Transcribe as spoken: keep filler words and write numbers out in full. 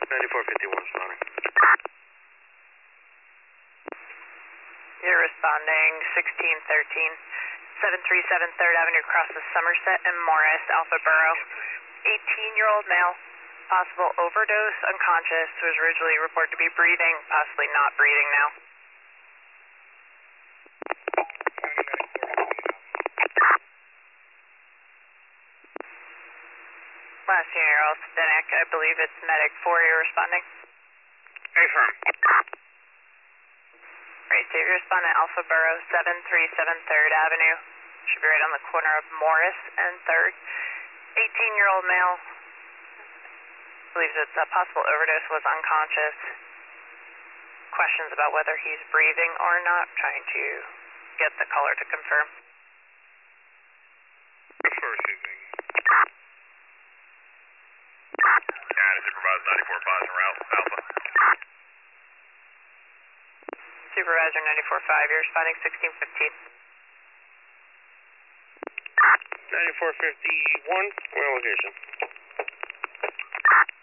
ninety-four fifty-one responding. You're responding sixteen thirteen, seven three seven third Avenue crosses Somerset and Morris, Alpha Borough. eighteen-year-old male, possible overdose, unconscious, was originally reported to be breathing, possibly not breathing now. Last unit, you're also Denick. I believe it's medic four you're responding. Affirm. Right, so you're responding Alpha Borough, seven three seven third Avenue. Should be right on the corner of Morris and third. eighteen-year-old male, believes it's a possible overdose, was unconscious. Questions about whether he's breathing or not, trying to get the caller to confirm. First evening. County Supervisor ninety-four five en route, Alpha. Supervisor ninety-four five, you're responding sixteen fifteen. ninety-four fifty-one, where location?